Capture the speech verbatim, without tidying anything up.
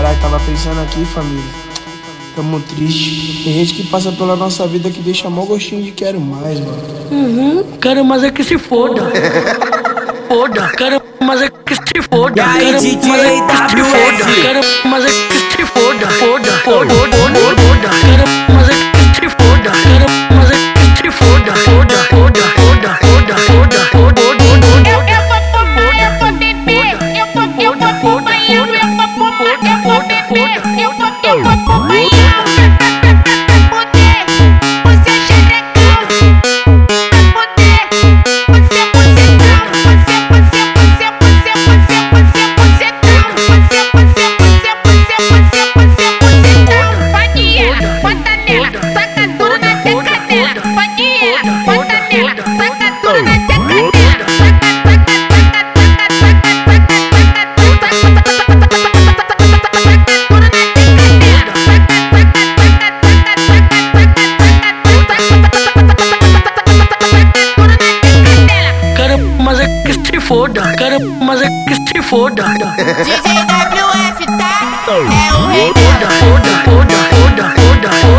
Caralho, tava pensando aqui, família. Tamo triste. Tem gente que passa pela nossa vida que deixa mó gostinho de quero mais, mano. Uhum, quero mais é que se foda. Foda, quero mais é que se foda. E aí, quero D J mais é que se W foda. F? Quero mais é que se foda. Foda, foda, foda, foda. Quero mais é que se foda. Quero mais é que se foda. Foda, foda, foda, foda, foda, foda, foda. Eu, eu vou fumar, eu vou beber, eu vou, eu vou fumar, eu, eu vou fumar, eu vou beber, eu vou, eu vou fumar, eu vou poder, você é xerecão, pra poder, você, você não, você, você, você, você, você, você, você não, você, você, você, você, você, você, você não, pode ir, bota nela, taca tudo na teca dela, pode ir, bota nela, taca tudo na teca dela. Quero mais é que se foda. Quero mais é que se foda. D J W F, tá? É o rei Foda, foda, foda, foda, foda, foda.